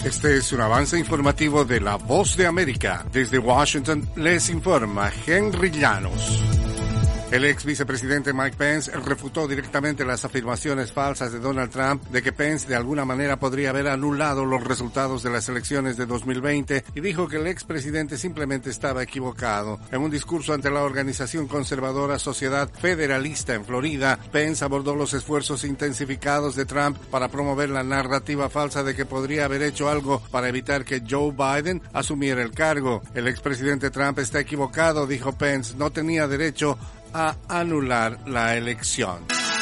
Este es un avance informativo de La Voz de América. Desde Washington les informa Henry Llanos. El ex vicepresidente Mike Pence refutó directamente las afirmaciones falsas de Donald Trump de que Pence de alguna manera podría haber anulado los resultados de las elecciones de 2020 y dijo que el expresidente simplemente estaba equivocado. En un discurso ante la organización conservadora Sociedad Federalista en Florida, Pence abordó los esfuerzos intensificados de Trump para promover la narrativa falsa de que podría haber hecho algo para evitar que Joe Biden asumiera el cargo. El expresidente Trump está equivocado, dijo Pence, no tenía derecho a anular la elección.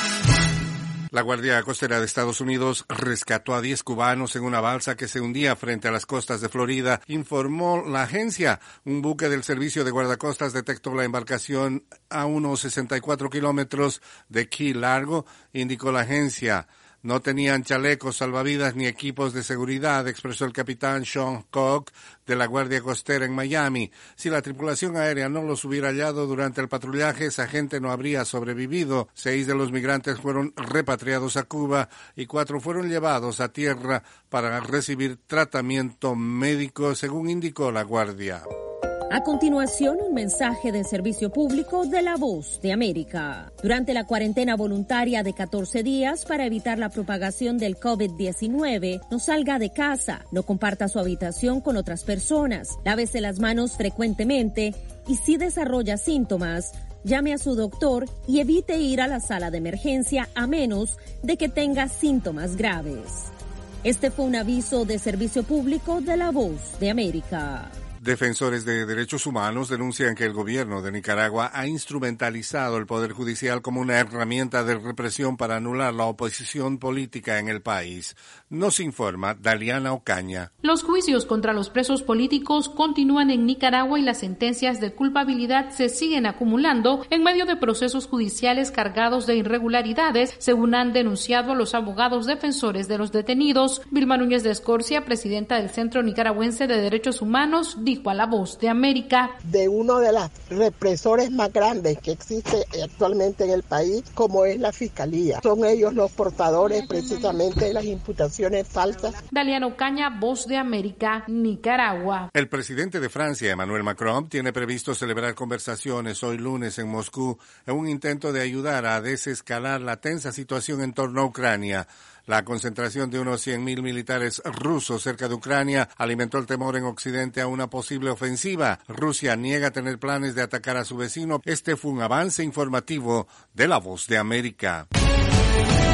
La Guardia Costera de Estados Unidos rescató a 10 cubanos en una balsa que se hundía frente a las costas de Florida, informó la agencia. Un buque del servicio de guardacostas detectó la embarcación a unos 64 kilómetros de Key Largo, indicó la agencia. No tenían chalecos salvavidas ni equipos de seguridad, expresó el capitán Sean Koch de la Guardia Costera en Miami. Si la tripulación aérea no los hubiera hallado durante el patrullaje, esa gente no habría sobrevivido. 6 de los migrantes fueron repatriados a Cuba y 4 fueron llevados a tierra para recibir tratamiento médico, según indicó la Guardia. A continuación, un mensaje de servicio público de La Voz de América. Durante la cuarentena voluntaria de 14 días para evitar la propagación del COVID-19, no salga de casa, no comparta su habitación con otras personas, lávese las manos frecuentemente y si desarrolla síntomas, llame a su doctor y evite ir a la sala de emergencia a menos de que tenga síntomas graves. Este fue un aviso de servicio público de La Voz de América. Defensores de derechos humanos denuncian que el gobierno de Nicaragua ha instrumentalizado el Poder Judicial como una herramienta de represión para anular la oposición política en el país. Nos informa Daliana Ocaña. Los juicios contra los presos políticos continúan en Nicaragua y las sentencias de culpabilidad se siguen acumulando en medio de procesos judiciales cargados de irregularidades, según han denunciado los abogados defensores de los detenidos. Vilma Núñez de Escorcia, presidenta del Centro Nicaragüense de Derechos Humanos, dijo a La Voz de América. De uno de los represores más grandes que existe actualmente en el país, como es la Fiscalía. Son ellos los portadores precisamente de las imputaciones falsas. Daliana Ocaña, Voz de América, Nicaragua. El presidente de Francia, Emmanuel Macron, tiene previsto celebrar conversaciones hoy lunes en Moscú en un intento de ayudar a desescalar la tensa situación en torno a Ucrania. La concentración de unos 100.000 militares rusos cerca de Ucrania alimentó el temor en Occidente a una posible ofensiva. Rusia niega tener planes de atacar a su vecino. Este fue un avance informativo de La Voz de América.